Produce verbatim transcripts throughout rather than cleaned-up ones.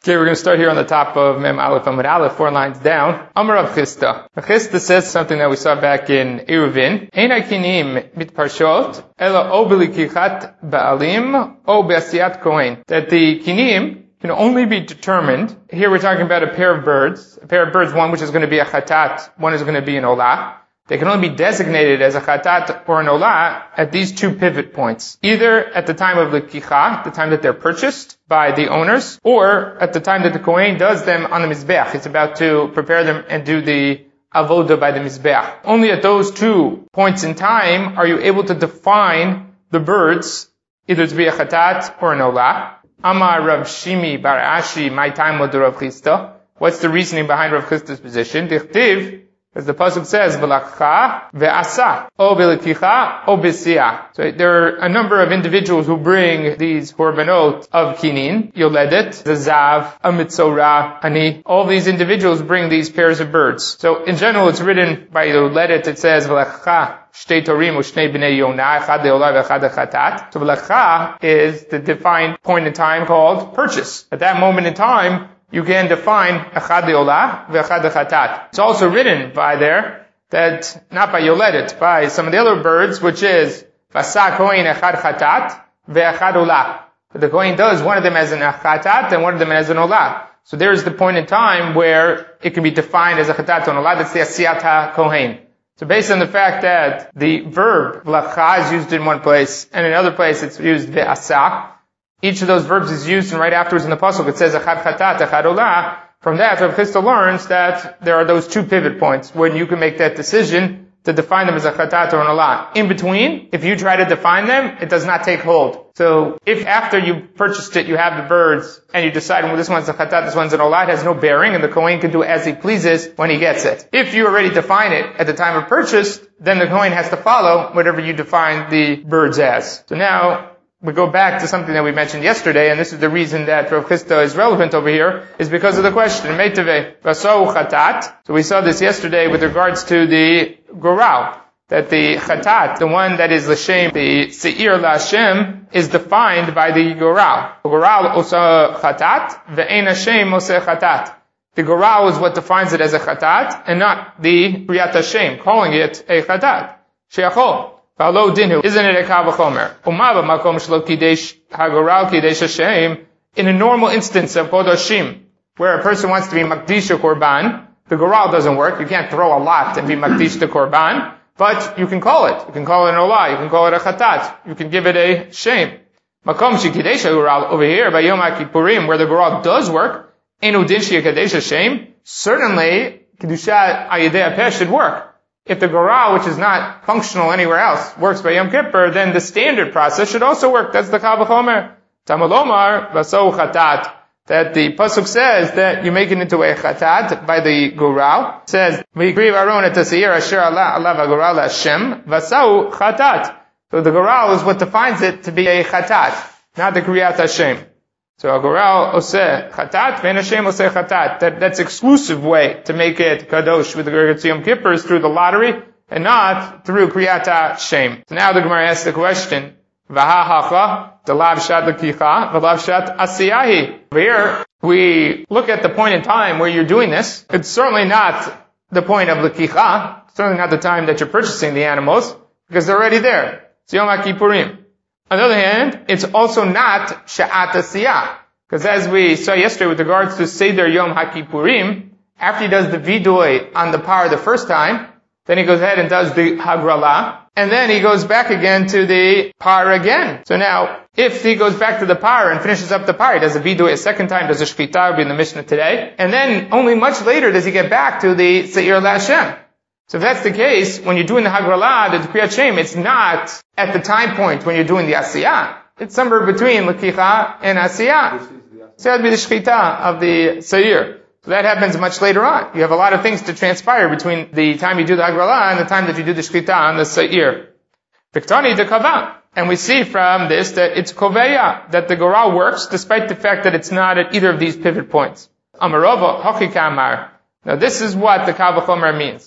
Okay, we're going to start here on the top of Mem Aleph Amud Aleph, four lines down. Amar Rav Chisda. Rav Chisda says something that we saw back in Eruvin. Ein hakinim mitparshot, ela o belikichat ba'alim, o be'asiyat kohen. That the kinim can only be determined. Here we're talking about a pair of birds. A pair of birds, one which is going to be a chatat, one is going to be an olah. They can only be designated as a chatat or an olah at these two pivot points. Either at the time of the kicha, the time that they're purchased by the owners, or at the time that the kohen does them on the mizbeach. It's about to prepare them and do the avoda by the mizbeach. Only at those two points in time are you able to define the birds, either to be a chatat or an olah. Amar Rav Shimi bar Ashi, my time with Rav Chisda. What's the reasoning behind Rav Chisda's position? Dichtiv, as the pasuk says, "V'lakcha ve'asa," o v'lekicha, o b'siyah. So there are a number of individuals who bring these korbanot of kinin, yoledet, zazav, a mitzorah, ani. All these individuals bring these pairs of birds. So in general, it's written by yoledet. It says v'lakcha shtei torim u'shnei b'nei yonah, echad le'olah v'echad lechatat. So v'lakcha is the defined point in time called purchase. At that moment in time, you can define echad le'olah ve'echad lechatat. It's also written by there that, not by yoledet, by some of the other birds, which is v'asa kohen echad chatat ve'echad olah. The kohen does one of them as an chatat and one of them as an olah. So there's the point in time where it can be defined as a chatat and olah. That's the asiyat ha-kohen. So based on the fact that the verb v'lakcha is used in one place and in another place it's used ve'asa, each of those verbs is used, and right afterwards in the pasuk it says echad chatat, echad olah. From that, Rav Chisda learns that there are those two pivot points when you can make that decision to define them as a chatat or an olah. In between, if you try to define them, it does not take hold. So if after you purchased it, you have the birds, and you decide, well, this one's a chatat, this one's an olah, it has no bearing, and the kohen can do as he pleases when he gets it. If you already define it at the time of purchase, then the kohen has to follow whatever you define the birds as. So now, we go back to something that we mentioned yesterday, and this is the reason that Rav Chisda is relevant over here, is because of the question, Meitave, Vasau Chatat. So we saw this yesterday with regards to the Goral, that the Chatat, the one that is L'Shem, the Seir L'Hashem, is defined by the Goral. Goral Osa Chatat, Ve'en Hashem Osa Chatat. The Goral is what defines it as a Chatat, and not the Kriyat Hashem, calling it a Chatat. Sheachol. Isn't it a kal v'chomer? Umava makom shlo kidesh hagoral kidesh Hashem. In a normal instance of kodashim, where a person wants to be makdish or korban, the goral doesn't work. You can't throw a lot and be makdish to korban, but you can call it. You can call it an olah. You can call it a chatat. You can give it a shem. Makom shikidesh hagoral over here by Yom HaKippurim, where the goral does work. Enu din shikadesh Hashem. Certainly, kedusha ayidei apeh should work. If the goral, which is not functional anywhere else, works by Yom Kippur, then the standard process should also work. That's the kal v'chomer. Tamalomar v'sou chatat. That the pasuk says that you make it into a chatat by the goral. It says v'yikriv Aaron et haseir asher ala alav hagoral Hashem v'sou chatat. So the goral is what defines it to be a chatat, not the kriyat Hashem. So a goral oseh chatat, ve'en Hashem oseh chatat. That, that's exclusive way to make it kadosh with regard to Yom Kippur is through the lottery and not through kriyat Hashem. So now the Gemara asks the question, V'ha hacha, the lav shat l'kicha, v'lav shat asiyahi. Here, we look at the point in time where you're doing this. It's certainly not the point of l'kicha, certainly not the time that you're purchasing the animals, because they're already there. It's Yom HaKippurim. On the other hand, it's also not Sha'at Asiyah. Because as we saw yesterday with regards to Seder Yom HaKippurim, after he does the Vidoy on the par the first time, then he goes ahead and does the Hagrala, and then he goes back again to the par again. So now, if he goes back to the par and finishes up the par, he does the Vidoy a second time, does the Shkita, will be in the Mishnah today, and then only much later does he get back to the Seir L'Hashem. So if that's the case, when you're doing the Hagrala, the Kriyat Shem, it's not at the time point when you're doing the Asiyah. It's somewhere between L'kicha and Asiyah. So that would be the Shechita of the Seir. So that happens much later on. You have a lot of things to transpire between the time you do the Hagrala and the time that you do the Shechita on the Seir. Viktani de Kava. And we see from this that it's Koveya, that the Goral works despite the fact that it's not at either of these pivot points. Amarova, Hochikamar. Now this is what the Kal V'chomer means.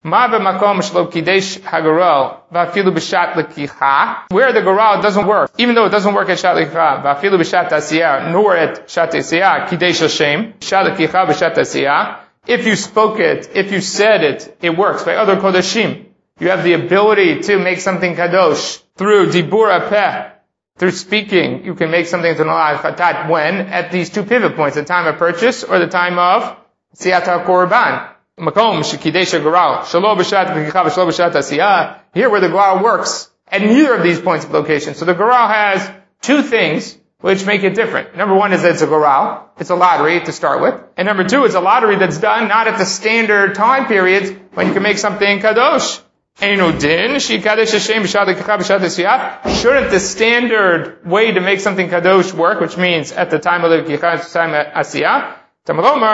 Ma b'makom shelo kidesh hagaral va'afilu b'shat lekicha, where the garal doesn't work, even though it doesn't work at shat lekicha, va'afilu b'shat asiyah, nor at shat asiyah, kidesh Hashem, shat lekicha b'shat asiyah. If you spoke it, if you said it, it works. By other kodashim, you have the ability to make something kadosh through dibur apeh, through speaking. You can make something to nolad chatat when? At these two pivot points, the time of purchase or the time of siyat ha-korban. Makom shekidesh garal shalo b'shat lekicha v'shalo b'shat asiyah. Here where the garal works at neither of these points of location. So the garal has two things which make it different. Number one is that it's a garal. It's a lottery to start with. And number two, it's a lottery that's done not at the standard time periods when you can make something kadosh. Shouldn't the standard way to make something kadosh work, which means at the time of the kicha, time of asiyah? A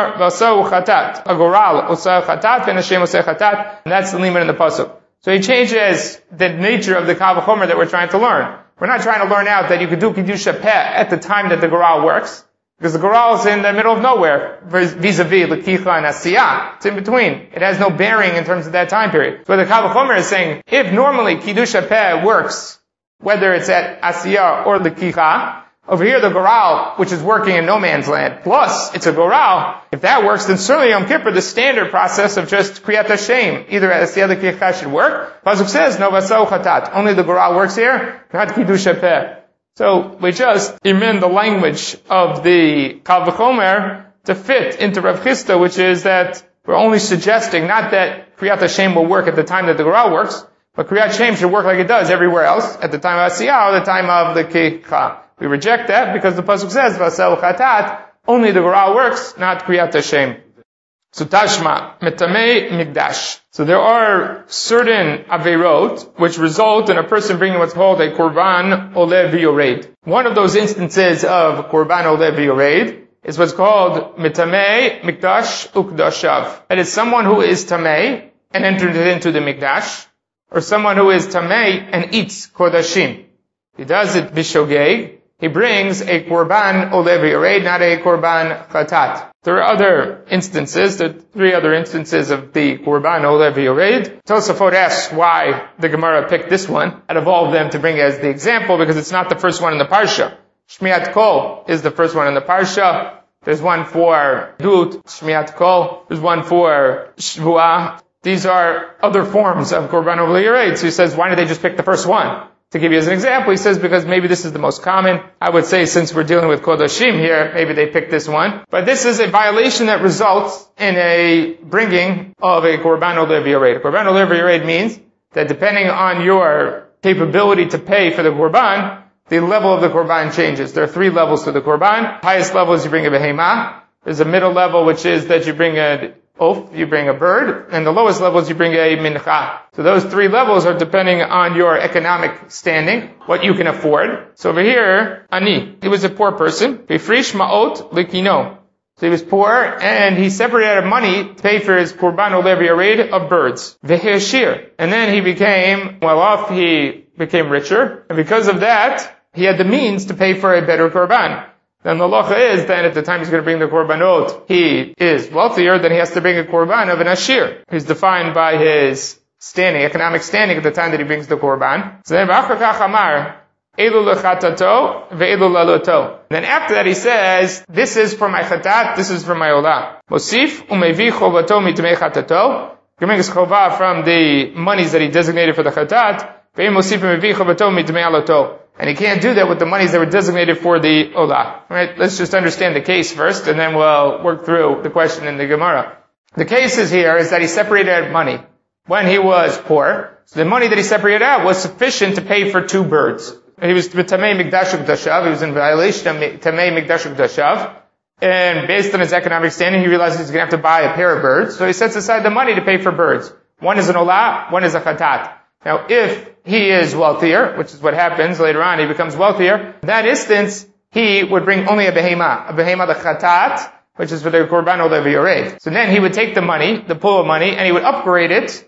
goral osah chatat and Hashem oseh chatat, and that's the limit in the pasuk. So he changes the nature of the kal v'chomer that we're trying to learn. We're not trying to learn out that you could do Kiddusha Peh at the time that the Goral works, because the Goral is in the middle of nowhere, vis-a-vis Lekicha and Asiyah. It's in between. It has no bearing in terms of that time period. So the Kal v'chomer is saying, if normally Kiddusha Peh works, whether it's at Asiyah or Lekicha, over here the Goral, which is working in no man's land, plus it's a Goral, if that works, then certainly Yom Kippur, the standard process of just Kriyat Hashem, either at Asiyah Lekicha should work. Pasuk says, no vasau chatat. Only the Goral works here, not Kiddusha Peh. So we just amend the language of the Kal v'chomer to fit into Rav Chisda, which is that we're only suggesting not that Kriyat Hashem will work at the time that the Goral works, but Kriyat Hashem should work like it does everywhere else, at the time of Asiyah or the time of the Lekicha. We reject that because the pasuk says vasel chatat, only the Goral works, not Kriyat Hashem. So tashma metamei mikdash. So there are certain averot which result in a person bringing what's called a korban oleh v'yored. One of those instances of korban oleh v'yored is what's called metamei mikdash ukdashav. That is someone who is tamei and entered into the mikdash, or someone who is tamei and eats kodashim. He does it bishogeg. He brings a korban oleh v'yored, not a korban chatat. There are other instances, there are three other instances of the korban oleh v'yored. Tosafot asks why the Gemara picked this one out of all of them to bring as the example, because it's not the first one in the parsha. Shmiat kol is the first one in the parsha. There's one for dut, shmiat kol. There's one for shvuah. These are other forms of korban oleh v'yored. So he says, why did they just pick the first one? To give you as an example, he says because maybe this is the most common. I would say since we're dealing with Kodashim here, maybe they picked this one. But this is a violation that results in a bringing of a Korban Oleh v'yored. Korban Oleh v'yored means that depending on your capability to pay for the Korban, the level of the Korban changes. There are three levels to the Korban. Highest level is you bring a behemah. There's a middle level which is that you bring a oaf, you bring a bird, and the lowest levels you bring a mincha. So those three levels are depending on your economic standing, what you can afford. So over here, ani, he was a poor person. Bifrish ma'ot likino. So he was poor, and he separated money to pay for his korban oleh v'yored of birds. V'heshir. And then he became well off, he became richer, and because of that, he had the means to pay for a better korban. Then the halacha is that at the time he's going to bring the korbanot, he is wealthier, then he has to bring a korban of an ashir. He's defined by his standing, economic standing at the time that he brings the korban. So then, amar, elu lechatato ve'elu laloto. Then after that he says, this is for my chatat, this is for my olah. Mosif umevi chovato mitmei chatato. He brings chovah from the monies that he designated for the chatat. Ve'im mosif umevi chovato mitmei aloto. And he can't do that with the monies that were designated for the olah. Right? Let's just understand the case first, and then we'll work through the question in the Gemara. The case is here is that he separated out money when he was poor. So the money that he separated out was sufficient to pay for two birds. He was Tamei Mikdash Ukdashav. He was in violation of Tamei Mikdash Ukdashav. And based on his economic standing, he realized he's going to have to buy a pair of birds. So he sets aside the money to pay for birds. One is an olah, one is a chatat. Now, if he is wealthier, which is what happens later on, he becomes wealthier, in that instance, he would bring only a behemah, a behemah the chatat, which is for the korban oleh v'yored. So then he would take the money, the pool of money, and he would upgrade it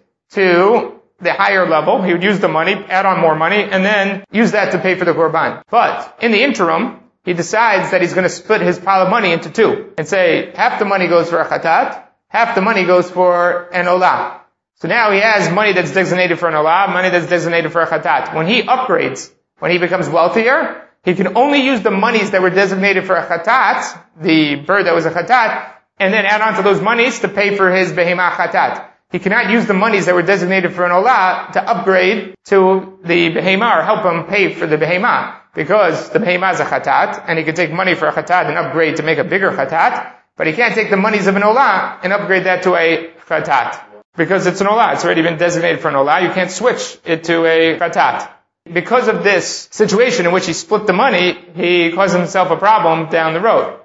to the higher level. He would use the money, add on more money, and then use that to pay for the korban. But in the interim, he decides that he's going to split his pile of money into two, and say, half the money goes for a chatat, half the money goes for an olah. So now he has money that's designated for an olah, money that's designated for a chatat. When he upgrades, when he becomes wealthier, he can only use the monies that were designated for a chatat, the bird that was a chatat, and then add on to those monies to pay for his behemah chatat. He cannot use the monies that were designated for an olah to upgrade to the behemah or help him pay for the behemah, because the behemah is a chatat, and he can take money for a chatat and upgrade to make a bigger chatat, but he can't take the monies of an olah and upgrade that to a chatat. Because it's an olah, it's already been designated for an olah, you can't switch it to a chatat. Because of this situation in which he split the money, he caused himself a problem down the road.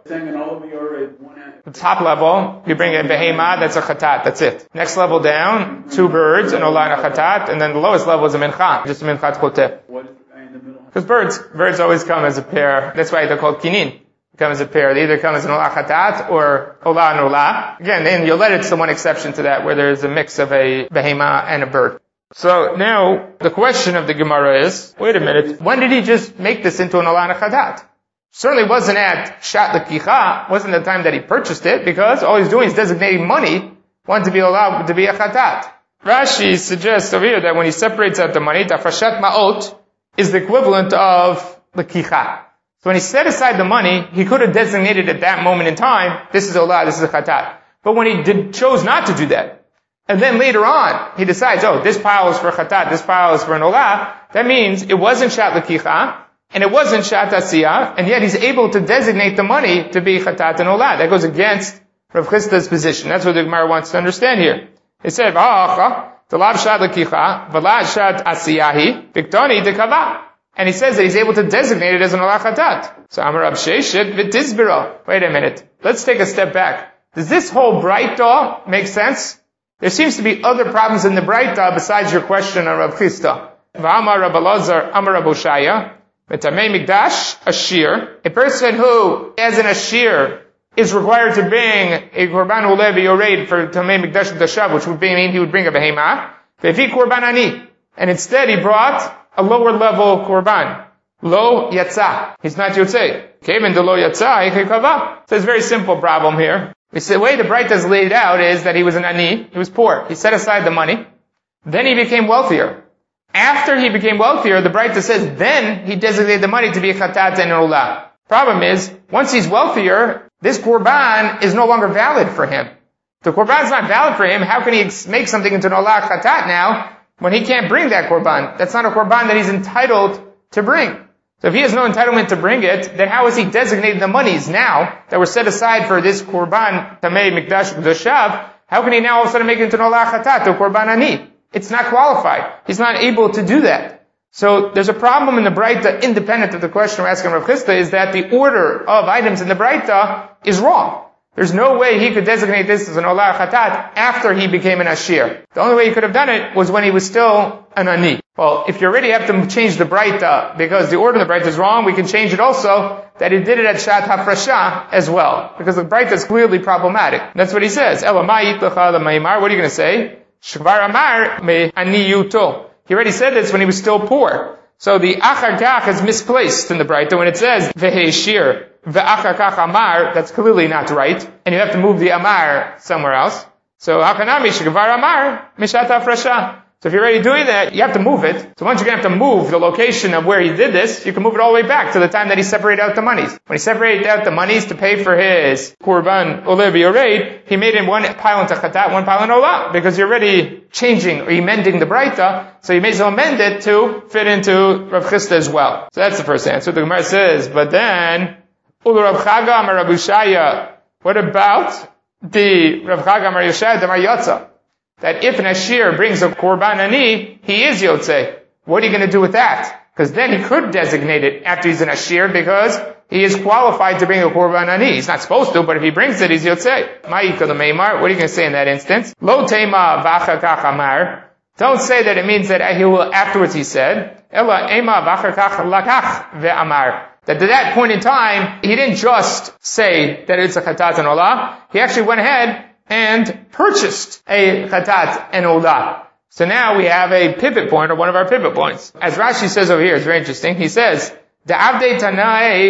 The top level, you bring a behemah, that's a chatat, that's it. Next level down, two birds, an olah and a chatat, and then the lowest level is a mincha, just a minchat choteh. Because birds, birds always come as a pair, that's why they're called kinin. Come as a pair. They either come as an olah chatat or olah and olah. Again, in Yolet, it's the one exception to that, where there's a mix of a behemah and a bird. So now, the question of the Gemara is, wait a minute, when did he just make this into an olah and a chatat? Certainly wasn't at Shat L'Kicha, wasn't the time that he purchased it, because all he's doing is designating money, one to be allowed to be a chatat. Rashi suggests over here that when he separates out the money, Tafrashat Ma'ot is the equivalent of L'Kicha. So when he set aside the money, he could have designated at that moment in time, this is olah, this is a chatat. But when he did, chose not to do that, and then later on, he decides, oh, this pile is for chatat, this pile is for an olah, that means it wasn't shat l'kicha, and it wasn't shat asiyah, and yet he's able to designate the money to be chatat and olah. That goes against Rav Chisda's position. That's what the Gemara wants to understand here. He said, v'ha'acha, t'lav shat l'kicha, v'la shat asiyahi, viktoni dekava. And he says that he's able to designate it as an olah chatat. So Amar Rab Sheshet v'tizbiro. Wait a minute. Let's take a step back. Does this whole Braita make sense? There seems to be other problems in the Braita besides your question on Rav Chisda. V'amar Rab Elazar, Amar Rab Oshaya, v'tamei mikdash ashir. A person who, as an ashir, is required to bring a korban oleh v'yored for tamei mikdash v'dashav, which would mean he would bring a behemah. V'fi korban ani. And instead he brought a lower level korban. Lo yatsa. He's not yotzei. Came into lo yatsa, hikava. So it's a very simple problem here. We say the way the Braita is laid out is that he was an ani, he was poor. He set aside the money. Then he became wealthier. After he became wealthier, the Braita says, then he designated the money to be a chatat and an olah. Problem is, once he's wealthier, this korban is no longer valid for him. The korban is not valid for him. How can he make something into an olah chatat now when he can't bring that korban? That's not a korban that he's entitled to bring. So if he has no entitlement to bring it, then how is he designating the monies now that were set aside for this korban, tamei mikdash v'dashav? How can he now all of a sudden make it into an olah chatat or korban ani? It's not qualified. He's not able to do that. So there's a problem in the Braita, independent of the question we're asking Rav Chisda, is that the order of items in the Braita is wrong. There's no way he could designate this as an olah chatat after he became an ashir. The only way he could have done it was when he was still an ani. Well, if you already have to change the Braita because the order of the Braita is wrong, we can change it also that he did it at Shat HaFrasha as well, because the Braita is clearly problematic. That's what he says. Ela ma yitlecha l'maimar. What are you going to say? Shkvar amar me aniyuto. He already said this when he was still poor. So the achar kach is misplaced in the Braita when it says veheshir ve'achar kach amar. That's clearly not right, and you have to move the amar somewhere else. So hakanami shkvar amar mishat hafrasha. So if you're already doing that, you have to move it. So once you're going to have to move the location of where he did this, you can move it all the way back to the time that he separated out the monies. When he separated out the monies to pay for his korban oleh v'yored, he made in one pile into chatat, one pile in olah, because you're already changing or amending the Braita, so you may as well amend it to fit into Rav Chisda as well. So that's the first answer. The Gemara says, but then, Ulu Rav Chaga Amar Rav Ushaya, what about the Rav Chaga Amar Ushaya Damar Yotza? That if an ashir brings a korban ani, he is yotzei. What are you going to do with that? Because then he could designate it after he's an ashir because he is qualified to bring a korban ani. He's not supposed to, but if he brings it, he's yotzei. Ma'ika l'meimar. What are you going to say in that instance? Lo tema v'achar kach amar. Don't say that it means that he will, afterwards he said, Ela ema v'achar kach lakach ve'amar. That at that point in time, he didn't just say that it's a chatat and olah. He actually went ahead and purchased a chatat and olah. So now we have a pivot point, or one of our pivot points. As Rashi says over here, it's very interesting. He says, "Da'avdei tanai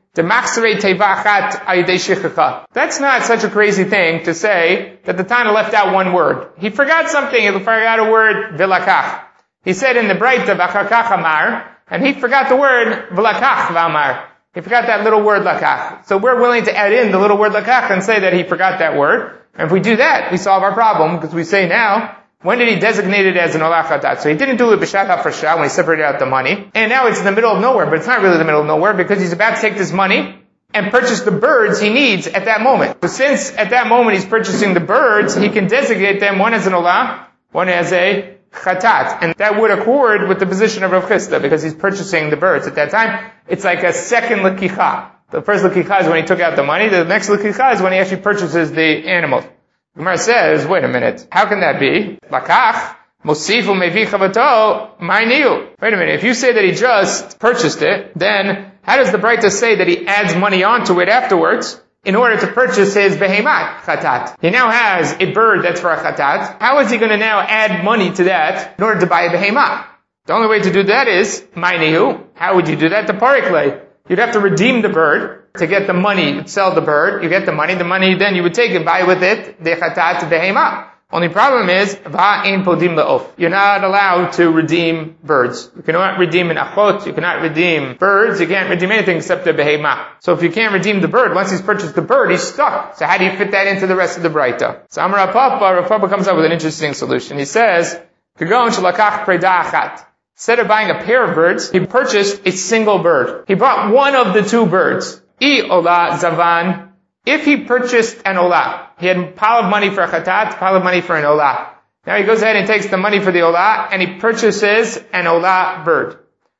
That's not such a crazy thing to say that the Tana left out one word. He forgot something. He forgot a word, vilakach. He said in the Breita, v'achakach amar, and he forgot the word, vilakach v'amar. He forgot that little word, lakach. So we're willing to add in the little word, lakach, and say that he forgot that word. And if we do that, we solve our problem, because we say now, when did he designate it as an olah chatat? So he didn't do it b'shat hafrasha when he separated out the money. And now it's in the middle of nowhere, but it's not really the middle of nowhere because he's about to take this money and purchase the birds he needs at that moment. So since at that moment he's purchasing the birds, he can designate them one as an olah, one as a chatat. And that would accord with the position of Rav Chisda because he's purchasing the birds at that time. It's like a second lekicha. The first lekicha is when he took out the money. The next lekicha is when he actually purchases the animals. Gemara says, wait a minute, how can that be? Lakach, mosifu mevi chavato, ma'iniu. Wait a minute, if you say that he just purchased it, then how does the Breita say that he adds money onto it afterwards in order to purchase his behemat, chatat? He now has a bird that's for a chatat. How is he going to now add money to that in order to buy a behemat? The only way to do that is, ma'iniu. How would you do that? The pariklei. You'd have to redeem the bird. To get the money, you'd sell the bird, you get the money, the money then you would take and buy with it, the chatat behema. Only problem is, va'in podim la'of. You're not allowed to redeem birds. You cannot redeem an achot, you cannot redeem birds, you can't redeem anything except the behema. So if you can't redeem the bird, once he's purchased the bird, he's stuck. So how do you fit that into the rest of the Breita? So Amar Rav Papa, Rav Papa comes up with an interesting solution. He says, Kagon shalakach preda achat. Instead of buying a pair of birds, he purchased a single bird. He bought one of the two birds. I olah zavan. If he purchased an olah, he had a pile of money for a chatat, a pile of money for an olah. Now he goes ahead and takes the money for the olah, and he purchases an olah bird.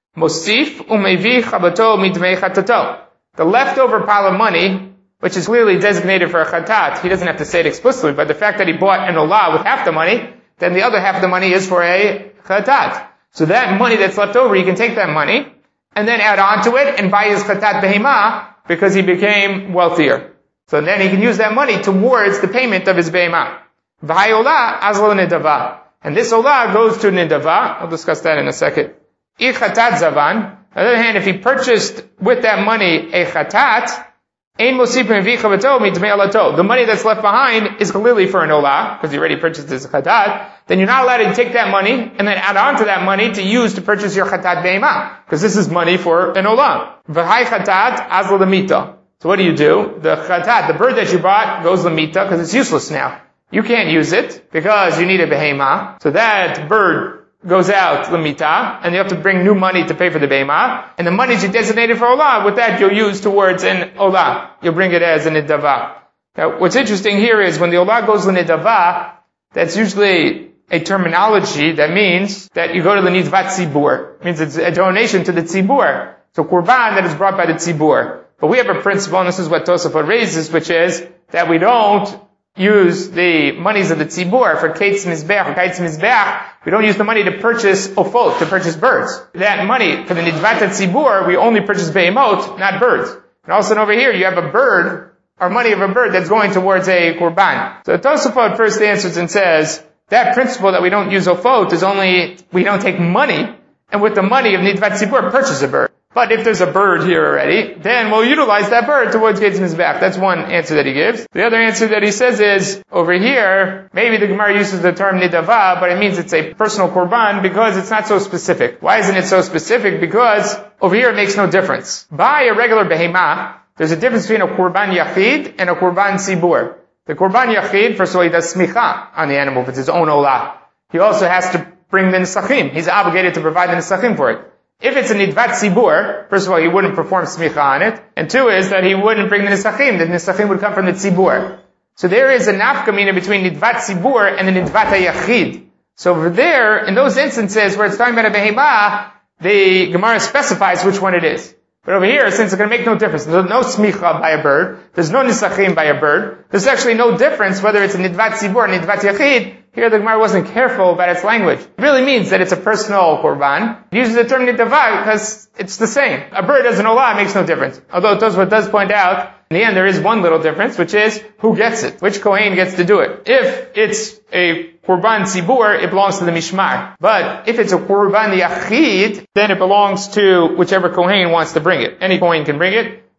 Mosif umevi chabato midmei chatato. The leftover pile of money, which is clearly designated for a chatat, he doesn't have to say it explicitly, but the fact that he bought an olah with half the money, then the other half of the money is for a chatat. So that money that's left over, he can take that money, and then add on to it, and buy his chatat behemah, because he became wealthier. So then he can use that money towards the payment of his behemah. V'hai olah azlo nidava. And this olah goes to nidava. I'll discuss that in a second. I chatat zavan. On the other hand, if he purchased with that money a chatat, ein mosipim v'chavato mitmei alato. The money that's left behind is clearly for an olah, because he already purchased his chatat. Then you're not allowed to take that money and then add on to that money to use to purchase your chatat behemah, because this is money for an olah. V'hai chatat azlo lemita. So what do you do? The chatat, the bird that you bought, goes lemita because it's useless now. You can't use it because you need a behemah. So that bird goes out lemita, and you have to bring new money to pay for the behemah. And the money you designated for olah, with that you'll use towards an olah. You'll bring it as an nidava. Now, what's interesting here is when the olah goes lenidava, that's usually a terminology that means that you go to the nidvat tzibur. It means it's a donation to the tzibur. So kurban that is brought by the tzibur. But we have a principle, and this is what Tosafot raises, which is that we don't use the monies of the tzibur for kates mizbeach or kates mizbeach. We don't use the money to purchase ofot, to purchase birds. That money for the nidvat tzibur, we only purchase behemot, not birds. And also over here, you have a bird, or money of a bird that's going towards a kurban. So Tosafot first answers and says, that principle that we don't use ofot is only, we don't take money, and with the money of nidvat tzibur, purchase a bird. But if there's a bird here already, then we'll utilize that bird towards Gates Mizbeach. That's one answer that he gives. The other answer that he says is, over here, maybe the Gemara uses the term nidava, but it means it's a personal korban because it's not so specific. Why isn't it so specific? Because over here it makes no difference. By a regular behemah, there's a difference between a korban yachid and a korban tzibur. The korban yachid, first of all, he does smicha on the animal if it's his own olah. He also has to bring the nisachim. He's obligated to provide the nisachim for it. If it's a nidvat tzibur, first of all, he wouldn't perform smicha on it, and two is that he wouldn't bring the nisachim. The nisachim would come from the tzibur. So there is a nafkamina between nidvat tzibur and the nidvat hayachid. So over there, in those instances where it's talking about a behemah, the Gemara specifies which one it is. But over here, since it's going to make no difference, there's no smicha by a bird, there's no nisachim by a bird, there's actually no difference whether it's a nidvat tzibur or nidvat yachid. Here the Gemara wasn't careful about its language. It really means that it's a personal korban. It uses the term nidava because it's the same. A bird as an olah makes no difference. Although Tosfot does point out, in the end there is one little difference, which is who gets it. Which kohen gets to do it. If it's a korban tzibur, it belongs to the mishmar. But if it's a korban yachid, then it belongs to whichever kohen wants to bring it. Any kohen can bring it.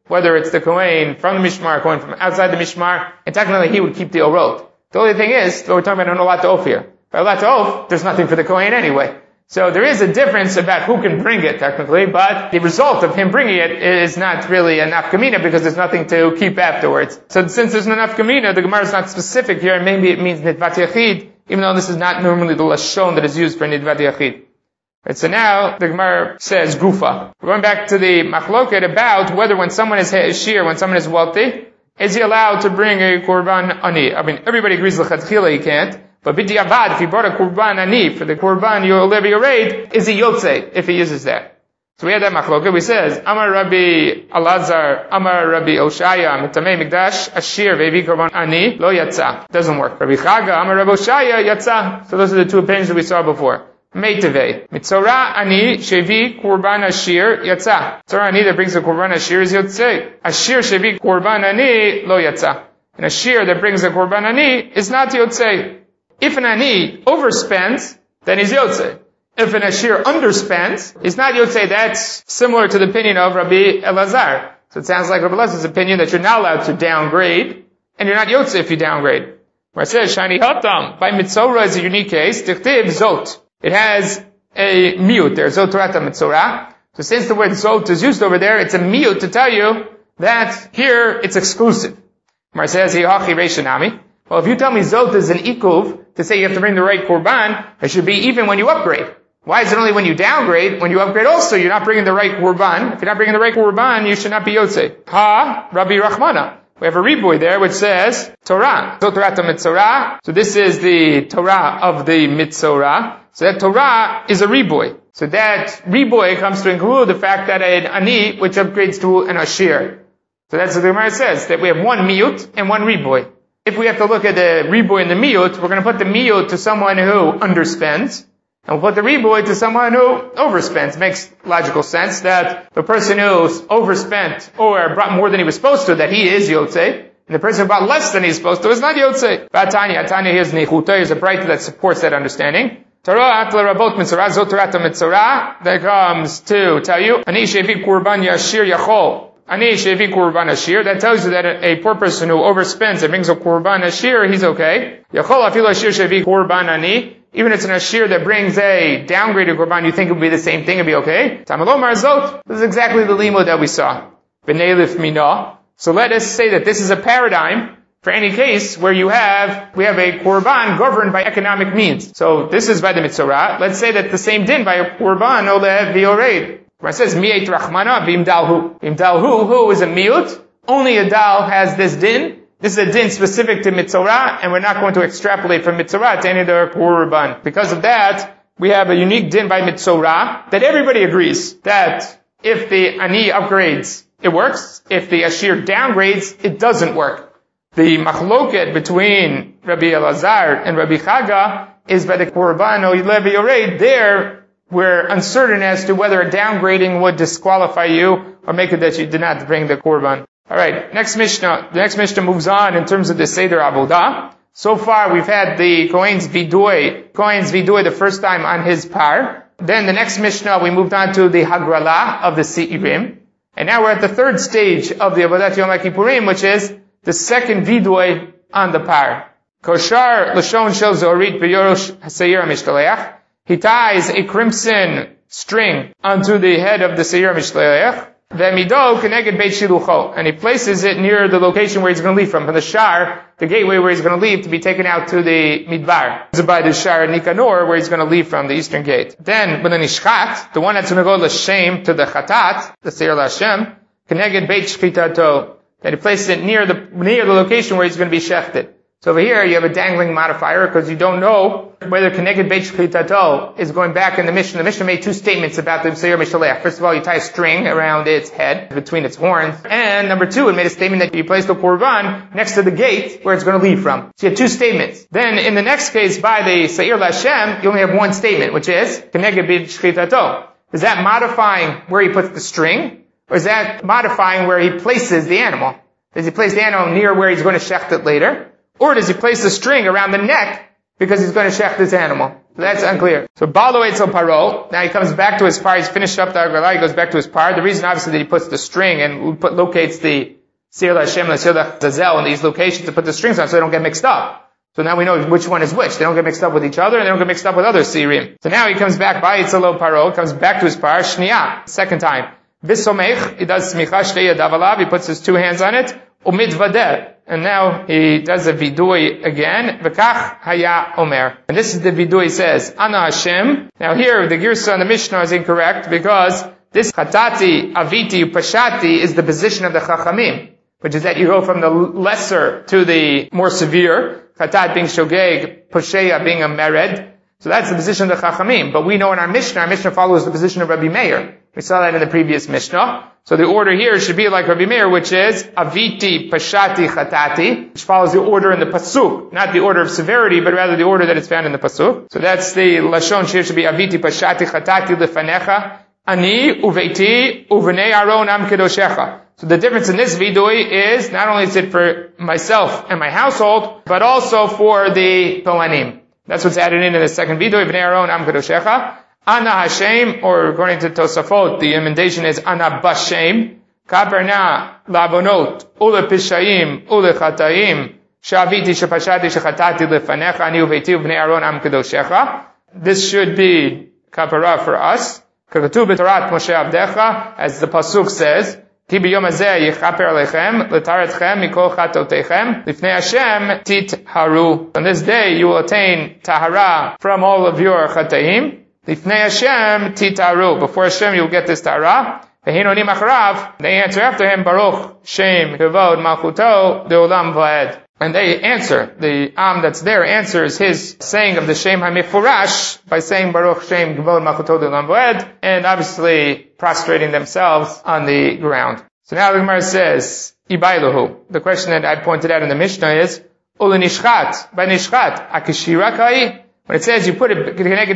whether it's the Kohen from the Mishmar, Kohen from outside the Mishmar, and technically he would keep the Orot. The only thing is, we're talking about an Olat Of here. By Olat Of, there's nothing for the Kohen anyway. So there is a difference about who can bring it technically, but the result of him bringing it is not really a nafkamina because there's nothing to keep afterwards. So since there's no nafkamina, the Gemara is not specific here, and maybe it means nidvat yachid, even though this is not normally the lashon that is used for nidvat yachid. Right, so now the Gemara says gufa. We're going back to the machloket about whether when someone is shir, when someone is wealthy, is he allowed to bring a korban ani? I mean, everybody agrees l'chatchila he can't. But b'diavad, if he brought a korban ani for the korban yolev yored, is he yotze if he uses that? So we had that machloket. We says Amar Rabbi Elazar, Amar Rabbi Oshaya, mitamei mikdash ashir ve'vi korban ani lo yatsa. Doesn't work. Rabbi Chaga, Amar Rabbi Oshaya yatsa. So those are the two opinions that we saw before. Meiteve mitzora ani shevi korban ashir yatsa. Mitzora ani that brings a korban ashir is yotze. Ashir shevi korban ani lo yatsa. And ashir that brings a korban ani is not yotze. If an ani overspends, then he's yotze. If an ashir underspends, he's not yotze. That's similar to the opinion of Rabbi Elazar. So it sounds like Rabbi Elazar's opinion that you're not allowed to downgrade, and you're not yotze if you downgrade. Where it says, Shani Hatam, by Mitzora is a unique case, Tichtiv Zot. It has a miyut there, Zot Torata Mitzora. So since the word Zot is used over there, it's a miyut to tell you that here it's exclusive. Where it says, Hihachi Reishanami. Well, if you tell me Zot is an ikuv, to say you have to bring the right korban, it should be even when you upgrade. Why is it only when you downgrade? When you upgrade also, you're not bringing the right korban. If you're not bringing the right korban, you should not be yotze. Ha, Rabbi Rachmana. We have a riboy there which says Torah. Zot Torah Mitzorah. So this is the Torah of the Mitzorah. So that Torah is a riboy. So that riboy comes to include the fact that an ani which upgrades to an ashir. So that's what the Gemara says, that we have one miyut and one riboy. If we have to look at the riboy and the miyut, we're going to put the miyut to someone who underspends, and we'll put the riboy to someone who overspends. Makes logical sense that the person who's overspent or brought more than he was supposed to, that he is yotze, and the person who brought less than he's supposed to is not yotze. Batanya, Tanya here's nechuta, here's a bright that supports that understanding. Torah atla rabot mitzorah, zot torata mitzorah, that comes to tell you, ani shevi kurban yashir yachol. Ani shevi kurban ashir, that tells you that a poor person who overspends and brings a kurban ashir, he's okay. Yachol afil ashir shevi kurban ani, even if it's an ashir that brings a downgraded korban, you think it would be the same thing, it'd be okay. Tamalom marzot, this is exactly the limud that we saw. B'neilif mina. So let us say that this is a paradigm for any case where you have, we have a korban governed by economic means. So this is by the mitzorah. Let's say that the same din by a korban olev v'yored. Where it says, mi'et rachmana v'imdalhu. Imdalhu, who is a miut? Only a dal has this din. This is a din specific to mitzorah, and we're not going to extrapolate from mitzorah to any other korban. Because of that, we have a unique din by mitzorah that everybody agrees that if the ani upgrades, it works. If the ashir downgrades, it doesn't work. The machloket between Rabbi Elazar and Rabbi Chaga is by the korban or yolev yored. There, we're uncertain as to whether a downgrading would disqualify you or make it that you did not bring the korban. Alright, next Mishnah. The next Mishnah moves on in terms of the Seder Avodah. So far we've had the Kohen's Vidui, Kohen's Vidui the first time on his par. Then the next Mishnah we moved on to the Hagrala of the Seirim. And now we're at the third stage of the Avodat Yom Kippurim, which is the second Vidui on the par. Koshar Lashon Shel Zorit B'Yorosh HaSeir HaMishtalech. He ties a crimson string onto the head of the Seir HaMishtalech. V'mido keneged beit shilucho, and he places it near the location where he's going to leave from, from the shar, the gateway where he's going to leave to be taken out to the midbar. It's by the shar Nikanor, where he's going to leave from the eastern gate. Then, when the nishchat, the one that's going to go l'shem to the chatat, the seir l'Hashem, keneged beit shchitato, that he places it near the near the location where he's going to be shechted. So over here you have a dangling modifier because you don't know whether Keneged Beit Shchitato is going back in the Mishnah. The Mishnah made two statements about the Seir Mishalech. First of all, you tie a string around its head, between its horns. And number two, it made a statement that you place the Korban next to the gate where it's going to leave from. So you have two statements. Then in the next case, by the Seir Lashem, you only have one statement, which is Keneged Beit Shchitato. Is that modifying where he puts the string? Or is that modifying where he places the animal? Does he place the animal near where he's going to shecht it later? Or does he place the string around the neck because he's going to shech this animal. So that's unclear. So Balo Eitzel Paro, now he comes back to his par, he's finished up the Argalah, he goes back to his par. The reason obviously that he puts the string and put, locates the Seir Hashem and the Seir Zazel in these locations to put the strings on so they don't get mixed up. So now we know which one is which. They don't get mixed up with each other and they don't get mixed up with other Seirim. So now he comes back by Eitzel Paro, comes back to his par, Shniya, second time. Visomech, he does Smicha Shtei Yadav Alav, he puts his two hands on it, Umid Vader. And now he does a vidui again. V'kach haya omer. And this is the vidui says, Ana Hashem. Now here, the Girsa and the Mishnah is incorrect because this chatati, aviti, pashati is the position of the chachamim, which is that you go from the lesser to the more severe. Chatat being shogeg, posheya being a mered. So that's the position of the chachamim. But we know in our Mishnah, our Mishnah follows the position of Rabbi Meir. We saw that in the previous Mishnah. So the order here should be like Rabbi Meir, which is aviti, pashati, chatati, which follows the order in the pasuk, not the order of severity, but rather the order that is found in the pasuk. So that's the lashon here should be aviti, pashati, chatati, lefanecha, ani, uveiti, uvnei aron am kedoshecha. So the difference in this vidui is not only is it for myself and my household, but also for the kohanim. That's what's added in in the second vidui, vnei aron am kedoshecha. Ana Hashem, or according to Tosafot, the emendation is Ana Bashem, Kaperna, Labonot, Ule Pishayim, Ule Chataim, Shaviti Shepashati Shechatati Lefanecha, Ani Uveti Uvnei Aron Am Kedoshecha. This should be Kapara for us. Kakatu B'Torat Moshe Avdecha, as the Pasuk says, Ki b'yom hazeh yichaper alechem, letaretchem mikol chatotechem, lifnei Hashem tit haru. On this day you will attain tahara from all of your chataim. Lifnei Hashem titaru. Before Hashem you will get this tahara. V'hinonim acharav. They answer after him, Baruch Shem Kevod Malchuto Deolam Vaed. And they answer. The Am that's there answers his saying of the Shem HaMifurash by saying Baruch Shem Kevod Malchuto Deolam Vaed, and obviously prostrating themselves on the ground. So now the Gemara says, Ibailuhu. The question that I pointed out in the Mishnah is, Ule Nishchat. By Nishchat, Akishira Kai. When it says you put it,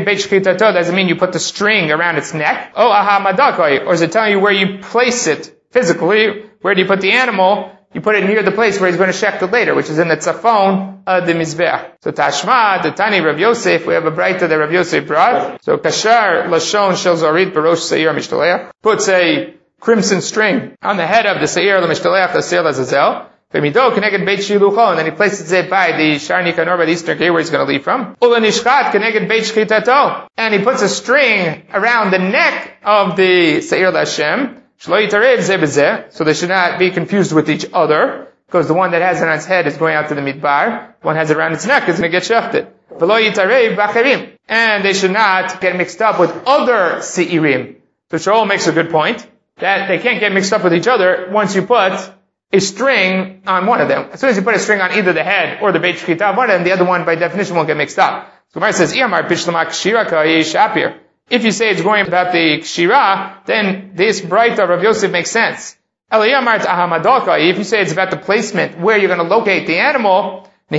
doesn't mean you put the string around its neck. Oh, aha madakoi. Or is it telling you where you place it physically? Where do you put the animal? You put it near the place where he's going to shech it later, which is in the tzafon of the mizbech. So Tashma, the Tani Rav Yosef, we have a braita that Rav Yosef brought. So Kashar Lashon Shel Zorit Barosh Seir Mishtaleach puts a crimson string on the head of the Seir Mishtaleach, the Seir Azazel. And then he places it by the Shar Nikanor, by the eastern gate where he's going to leave from. And he puts a string around the neck of the Seir Hashem. So they should not be confused with each other, because the one that has it on its head is going out to the midbar. The one that has it around its neck is going to get shafted. And they should not get mixed up with other Seirim. So Shaul makes a good point, that they can't get mixed up with each other once you put a string on one of them. As soon as you put a string on either the head or the Beit Shechita of one of them, the other one by definition won't get mixed up. So Gemara says, if you say it's going about the Kshira, then this Braita of Rav Yosef makes sense. If you say it's about the placement where you're going to locate the animal, as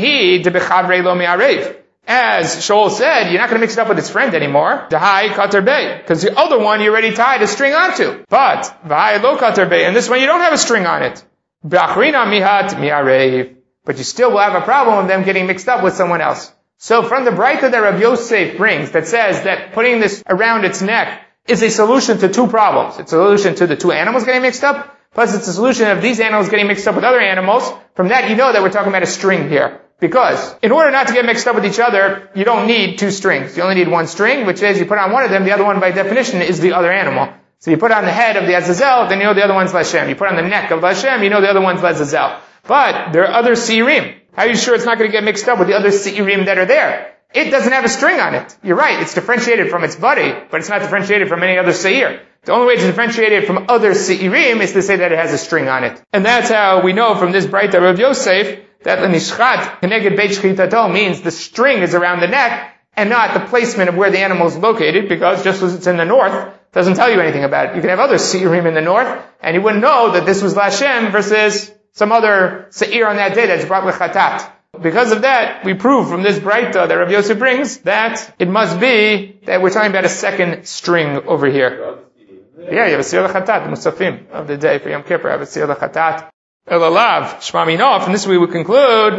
Shaul said, you're not going to mix it up with its friend anymore. Because the other one you already tied a string onto. But, and this one you don't have a string on it. But you still will have a problem with them getting mixed up with someone else. So from the braita that Rav Yosef brings, that says that putting this around its neck is a solution to two problems. It's a solution to the two animals getting mixed up, plus it's a solution of these animals getting mixed up with other animals. From that you know that we're talking about a string here. Because in order not to get mixed up with each other, you don't need two strings. You only need one string, which is you put on one of them, the other one by definition is the other animal. So you put on the head of the Azazel, then you know the other one's Lashem. You put on the neck of Lashem, you know the other one's Lazazel. But there are other Seirim. How are you sure it's not going to get mixed up with the other Seirim that are there? It doesn't have a string on it. You're right, it's differentiated from its body, but it's not differentiated from any other Seir. The only way to differentiate it from other Seirim is to say that it has a string on it. And that's how we know from this Braita of Yosef that the Nishchat Keneged Beit Shechitato means the string is around the neck and not the placement of where the animal is located, because just as it's in the north, doesn't tell you anything about it. You can have other Seirim in the north, and you wouldn't know that this was Lashem versus some other Seir on that day that's brought Lechatat. Because of that, we prove from this Braita that Rav Yosef brings that it must be that we're talking about a second string over here. Yeah, you have a Seir Lechatat, the Musafim of the day for Yom Kippur, have a Seir Lechatat. Elalav, Shmaminof, and this way we conclude,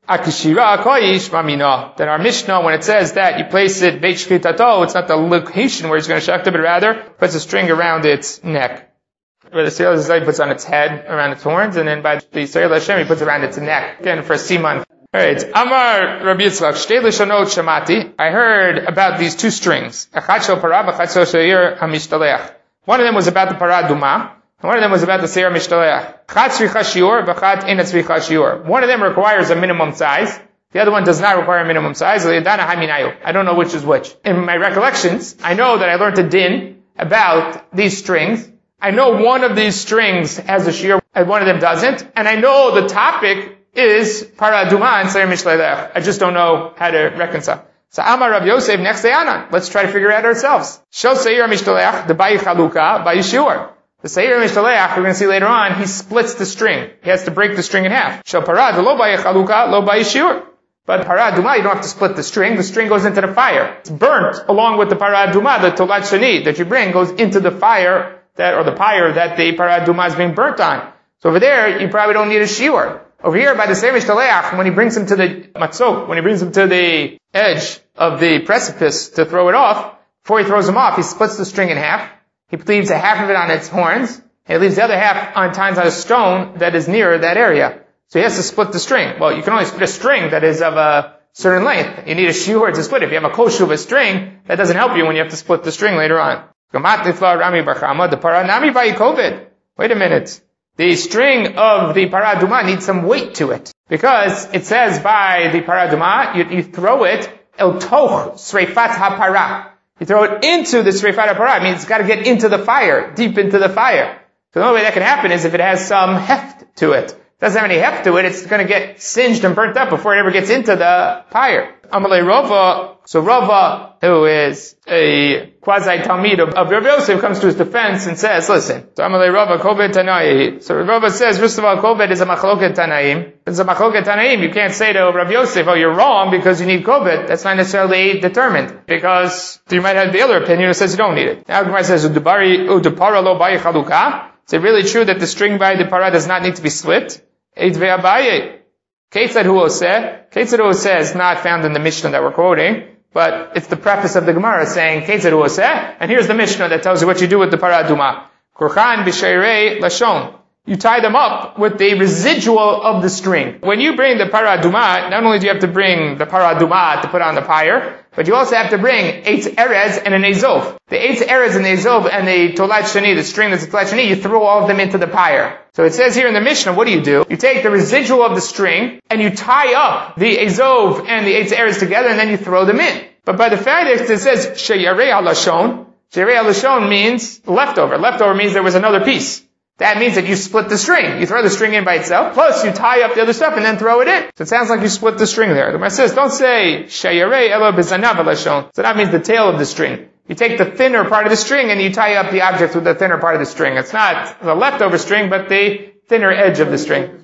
Akishira koyish mamina. Then our Mishnah, when it says that you place it beit shchitato, it's not the location where he's going to shechta, but rather puts a string around its neck. Where the Seir Zayt puts on its head, around its horns, and then by the Seir Hashem he puts around its neck. Again, for a siman. Alright, Amar Rabbi Yitzchak, Shtei Lishonot Shamati. I heard about these two strings. Echad shel parah, v'echad shel sheir hamishtalech. One of them was about the parah duma, and one of them was about the seir hamishtalech. Chad tzricha shiur, v'chad ein tzricha shiur. One of them requires a minimum size. The other one does not require a minimum size. I don't know which is which. In my recollections, I know that I learned a din about these strings. I know one of these strings has a shiur, and one of them doesn't. And I know the topic is parah duma and seir mishlelech. I just don't know how to reconcile. So Amar Rav Yosef, next day Anan. Let's try to figure it out ourselves. Shel seir mishlelech, the bayi chaluka, bayi shiur. The seir mishlelech, we're going to see later on, he splits the string. He has to break the string in half. Shel parah, the lo bayi chaluka, lo bayi shiur. But parah duma, you don't have to split the string. The string goes into the fire. It's burnt along with the parah duma. The tolat shani that you bring goes into the fire that, or the pyre that the parah duma is being burnt on. So over there, you probably don't need a shiur. Over here, by the seir mishtaleach, when he brings him to the matzok, when he brings him to the edge of the precipice to throw it off, before he throws him off, he splits the string in half. He leaves a half of it on its horns, and he leaves the other half on times on a stone that is near that area. So he has to split the string. Well, you can only split a string that is of a certain length. You need a shiur to split it. If you have a koshuva string, that doesn't help you when you have to split the string later on. Wait a minute. The string of the parah duma needs some weight to it. Because it says by the parah duma, you, you throw it, el toch sreifat ha-parah. You throw it into the sreifat ha-parah. It means it's got to get into the fire, deep into the fire. So the only way that can happen is if it has some heft to it. If it doesn't have any heft to it, it's going to get singed and burnt up before it ever gets into the fire. Amalei Rava, so Rava, who is a quasi-Talmid of, of Rav Yosef, comes to his defense and says, listen, so Amalei Rava, Koved Tanai. So Rava says, first of all, Koved is a machloket Tanaim. It's a machloket Tanaim. You can't say to Rav Yosef, oh, you're wrong because you need Koved. That's not necessarily determined. Because you might have the other opinion that says you don't need it. Now Gemara says, Udubari, Udupara lo bayi chaluka. Is it really true that the string by the parah does not need to be split? Eitvei abaye. Ketzad hu oseh. Ketzad hu oseh is not found in the Mishnah that we're quoting, but it's the preface of the Gemara saying Ketzad hu oseh, and here's the Mishnah that tells you what you do with the parah duma. Kurchan b'sheirei lashon. You tie them up with the residual of the string. When you bring the parah duma, not only do you have to bring the parah duma to put on the pyre, but you also have to bring eitz erez and an azov. The eitz erez and the azov and the tolat shani, the string that's a tolat shani, you throw all of them into the pyre. So it says here in the Mishnah, what do you do? You take the residual of the string and you tie up the azov and the eitz erez together and then you throw them in. But by the fact that it says sheyarei alashon, sheyarei alashon means leftover. Leftover means there was another piece. That means that you split the string. You throw the string in by itself, plus you tie up the other stuff and then throw it in. So it sounds like you split the string there. The Gemara says, don't say, shayarei elo bezanav alashon. So that means the tail of the string. You take the thinner part of the string and you tie up the object with the thinner part of the string. It's not the leftover string, but the thinner edge of the string.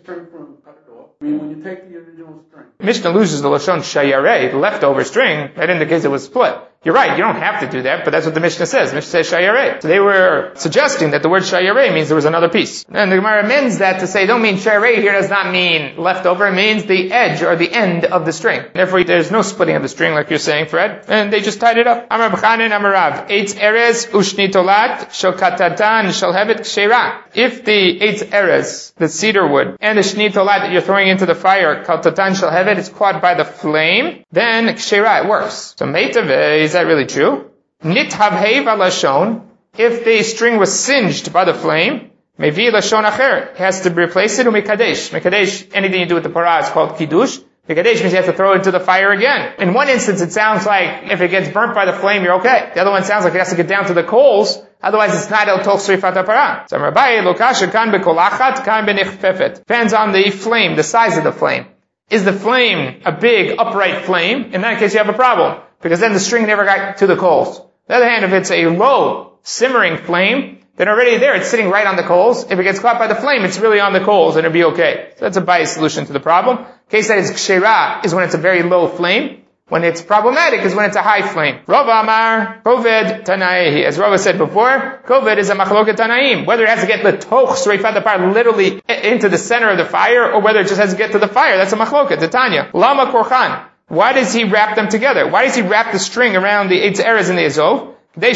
I mean, when you take the original string. Mishnah loses the lashon shayarei, the leftover string. That indicates it was split. You're right, you don't have to do that, but that's what the Mishnah says. Mishnah says shayarei. So they were suggesting that the word shayarei means there was another piece. And the Gemara amends that to say, don't mean shayarei here does not mean leftover, it means the edge or the end of the string. Therefore, there's no splitting of the string like you're saying, Fred. And they just tied it up. Amar b'chanan amar Rav. Eitz erez ushni tolat shel katatan shel hevet kshera. If the eitz erez, the cedar wood, and the shni tolat that you're throwing into the fire, katatan shel hevet, is caught by the flame, then kshera, it works. So meitave, is that really true? Nithavhev alashon, if the string was singed by the flame, mevi lashon acher, has to replace it, umikadesh. Mikadesh, anything you do with the parah is called kiddush. Mikadesh means you have to throw it into the fire again. In one instance, it sounds like if it gets burnt by the flame, you're okay. The other one sounds like it has to get down to the coals, otherwise it's not el toch srifat parah. So Rabbi, lokasha kan bekolachat, kan benichfefet. Depends on the flame, the size of the flame. Is the flame a big, upright flame? In that case, you have a problem, because then the string never got to the coals. On the other hand, if it's a low, simmering flame, then already there, it's sitting right on the coals. If it gets caught by the flame, it's really on the coals, and it'll be okay. So that's a biased solution to the problem. Case that is kshera is when it's a very low flame. When it's problematic is when it's a high flame. Rava Amar, Koved Tanaihi. As Rava said before, Koved is a machloket Tanaim. Whether it has to get l'toch sreifat apar, literally into the center of the fire, or whether it just has to get to the fire, that's a machloket, the Tanya. Lama Korchan. Why does he wrap them together? Why does he wrap the string around the Eitz Erez and the Azov?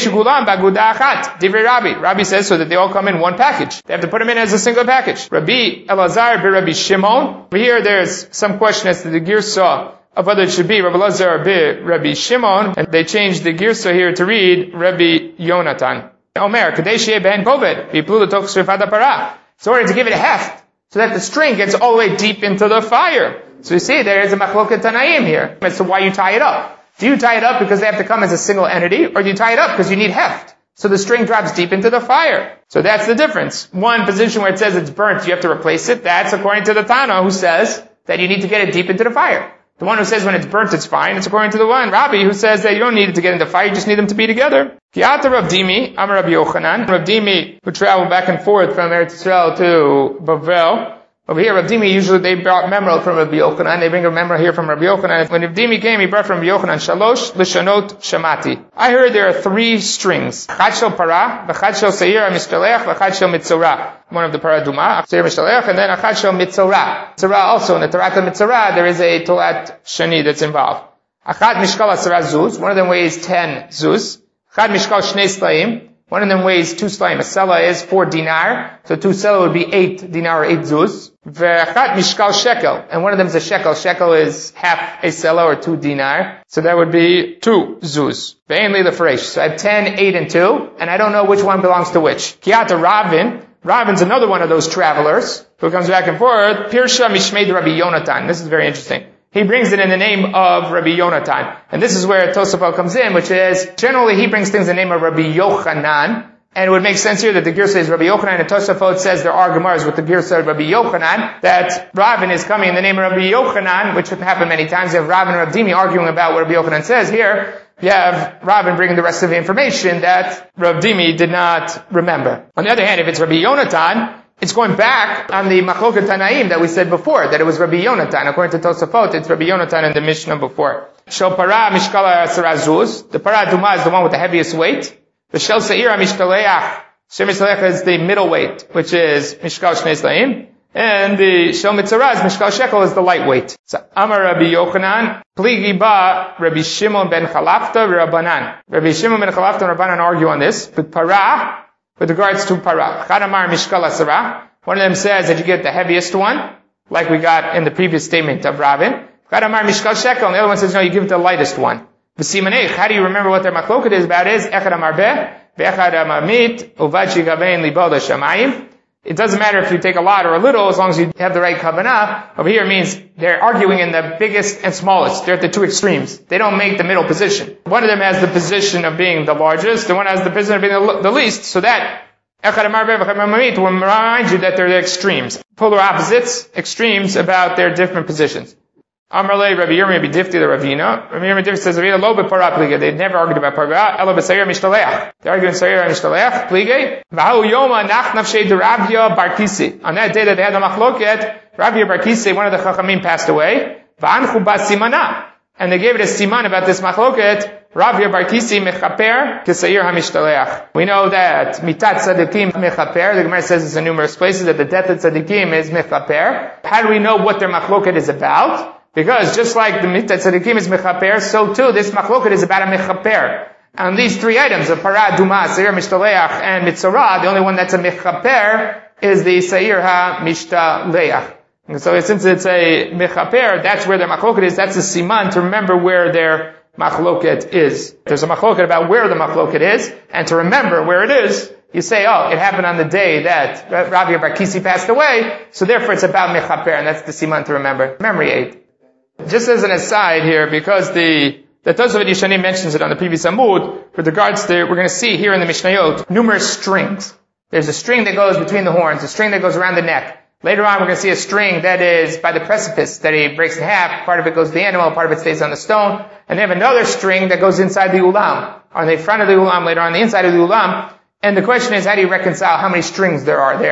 Rabbi. Rabbi says so that they all come in one package. They have to put them in as a single package. Rabbi Elazar be Rabbi Shimon. Over here there's some question as to the girsa of whether it should be Rabbi Elazar be Rabbi Shimon, and they changed the girsa here to read Rabbi Yonatan. Omer, Kadesh ben Koved, Biplu l'toch srifat hapara. So in order to give it a heft, so that the string gets all the way deep into the fire. So you see there is a machloket Tanaim here. As to why you tie it up. Do you tie it up because they have to come as a single entity, or do you tie it up because you need heft? So the string drops deep into the fire. So that's the difference. One position where it says it's burnt, you have to replace it. That's according to the Tana, who says that you need to get it deep into the fire. The one who says when it's burnt, it's fine. It's according to the one, Rabbi, who says that you don't need it to get into fire, you just need them to be together. Kiata Rav Dimi, Amar Rabbi Yochanan. Rav Dimi, who traveled back and forth from Eretz Yisrael to Bavel. Over here, Rav Dimi, usually they brought memra from Rabbi Yochanan. They bring a memra here from Rabbi Yochanan. When Rav Dimi came, he brought from Rabbi Yochanan, Shalosh, Lishanot, Shamati. I heard there are three strings. Chad shel para, v'chad shel seir ha-mishtalech, v'chad shel mitzorah. One of the para duma, seir mishtalech, and then achad shel mitzorah. Mitzorah also, in the Torat mitzorah, there is a tolat shani that's involved. Achad mishkal asara zuz. One of them weighs ten zuz. Achad mishkal shnei slaim. One of them weighs two slaim. A sela is four dinar. So two sela would be eight dinar or eight zuz. Ve'achat mishkal shekel. And one of them is a shekel. Shekel is half a sela or two dinar. So that would be two zuz. Ve'en li lefaresh. So I have ten, eight, and two. And I don't know which one belongs to which. Kiata Ravin. Ravin's another one of those travelers who comes back and forth. Pirsha mishmeid Rabbi Yonatan. This is very interesting. He brings it in the name of Rabbi Yonatan. And this is where Tosafot comes in, which is, generally he brings things in the name of Rabbi Yochanan. And it would make sense here that the Girsa is Rabbi Yochanan, and Tosafot says there are Gemaras with the Girsa of Rabbi Yochanan, that Ravin is coming in the name of Rabbi Yochanan, which would happen many times. You have Ravin and Rav Dimi arguing about what Rabbi Yochanan says. Here, you have Ravin bringing the rest of the information that Rav Dimi did not remember. On the other hand, if it's Rabbi Yonatan, it's going back on the Machloket Tanaim that we said before, that it was Rabbi Yonatan. According to Tosafot, it's Rabbi Yonatan in the Mishnah before. Shel para mishkala sarazuz. The para duma is the one with the heaviest weight. The shel seir mishtaleach. Shel mishtaleach is the middle weight, which is mishkal shnei slaim. And the shel mitzorah is mishkal shekel is the lightweight. So Amar Rabbi Yochanan, pligi ba Rabbi Shimon ben Chalafta v'Rabbanan. Rabbi Shimon ben Chalafta and Rabbanan argue on this. With para, with regards to para. Chadamar mishkal asara. One of them says that you get the heaviest one, like we got in the previous statement of Ravin. Chadamar mishkal shekel. And the other one says, no, you give it the lightest one. V'simanech, how do you remember what their machloket is about is, echad amar beh, ve'echad amar mit, uvad shigavein libod ha-shamayim. It doesn't matter if you take a lot or a little, as long as you have the right kavanah. Over here means they're arguing in the biggest and smallest. They're at the two extremes. They don't make the middle position. One of them has the position of being the largest, the one has the position of being the, the least, so that echad amar beh, ve'echad amar mit will remind you that they're the extremes. Polar opposites, extremes about their different positions. Amrle Rabbi Yirmiyah b'difti the Ravina. Rabbi Yirmiyah b'difti says Ravina lo b'parah plige. They never argued about parah. Elo b'seir mishtaleach. They argue in seir mishtaleach plige. V'hu yoma nach nafshei de Ravya bar Kisi. On that day that they had the machloket, Ravya bar Kisi, one of the chachamim, passed away. V'anchu basimana. And they gave it a siman about this machloket. Ravya bar Kisi mechaper k'seir hamishtaleach. We know that mitat tzadikim mechaper. The Gemara says this in numerous places that the death of tzadikim is mechaper. How do we know what their machloket is about? Because just like the mitat tzadikim is mechaper, so too this machloket is about a mechaper. And these three items, the para, duma, seir mishtaleach, and mitzorah, the only one that's a mechaper is the seir ha-mishtaleach. And so since it's a mechaper, that's where their machloket is. That's a siman to remember where their machloket is. There's a machloket about where the machloket is, and to remember where it is, you say, oh, it happened on the day that Rabbi bar Kisi passed away, so therefore it's about mechaper, and that's the siman to remember. Memory aid. Just as an aside here, because the the Tosafot Yishanim mentions it on the previous Amud, with regards to, we're going to see here in the Mishnayot, numerous strings. There's a string that goes between the horns, a string that goes around the neck. Later on, we're going to see a string that is by the precipice, that he breaks in half. Part of it goes to the animal, part of it stays on the stone. And they have another string that goes inside the ulam, on the front of the ulam, later on the inside of the ulam. And the question is, how do you reconcile how many strings there are there?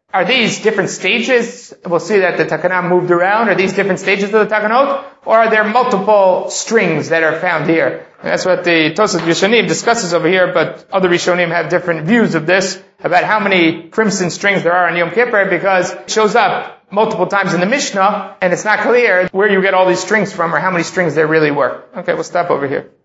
Are these different stages? We'll see that the Takanah moved around. Are these different stages of the Takanot? Or are there multiple strings that are found here? And that's what the Tosafot Rishonim discusses over here, but other Rishonim have different views of this, about how many crimson strings there are on Yom Kippur, because it shows up multiple times in the Mishnah, and it's not clear where you get all these strings from or how many strings there really were. Okay, we'll stop over here.